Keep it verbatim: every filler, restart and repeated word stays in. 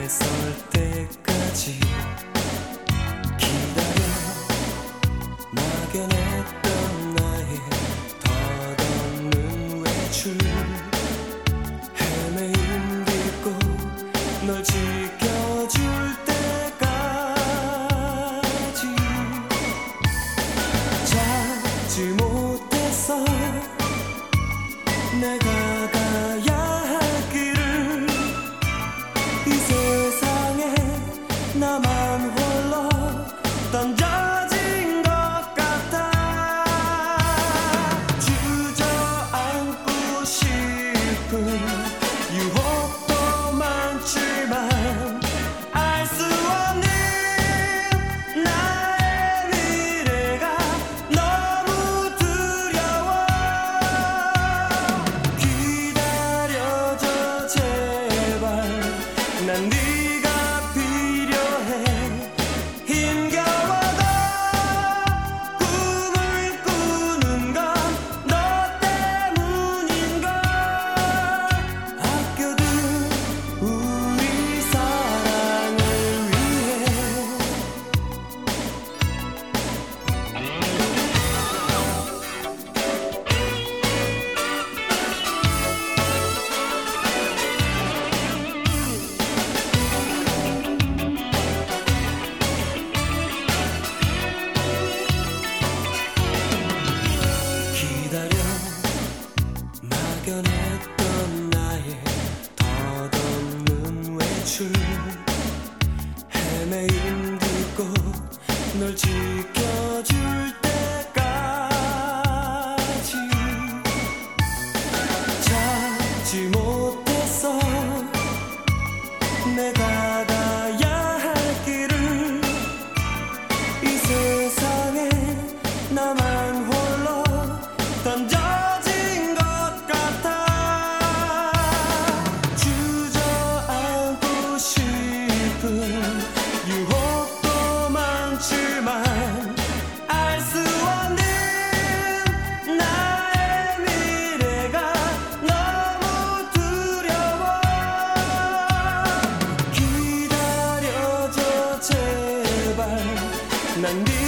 설 때까지 기다려 막연했던 나의 덧없는 외출 헤매임 딛고 널 지켜줄 때까지 찾지 못했어 내가 가야 할 길을 이 세상에 나만 홀로 던져진 것 같아 주저앉고 싶은 유혹도 많지만 알 수 없는 나의 미래가 너무 두려워 기다려줘 제발 난 네가 필요해 힘겨워도 꿈을 꾸는 건 너 때문인 걸 아껴둔 우리 사랑을 위해 기다려 막연했던 나의 덧없는 외출 헤매임 딛고 널 지켜줄 때까지 찾지 못했어 내가 가야 할 길을 이 세상에 나만 홀로 던져진 것 같아 주저앉고 싶은 유혹도 많지만 알 수 없는 나의 미래가 너무 두려워 기다려줘 제발 난